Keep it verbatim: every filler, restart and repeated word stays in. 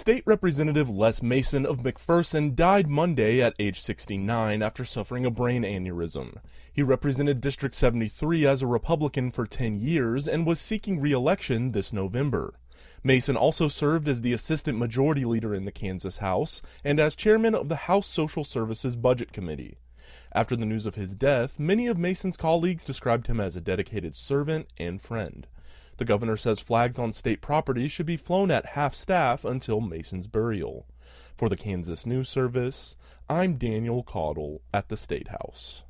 State Representative Les Mason of McPherson died Monday at age sixty-nine after suffering a brain aneurysm. He represented District seventy-three as a Republican for ten years and was seeking re-election this November. Mason also served as the Assistant Majority Leader in the Kansas House and as Chairman of the House Social Services Budget Committee. After the news of his death, many of Mason's colleagues described him as a dedicated servant and friend. The governor says flags on state property should be flown at half-staff until Mason's burial. For the Kansas News Service, I'm Daniel Caudle at the State House.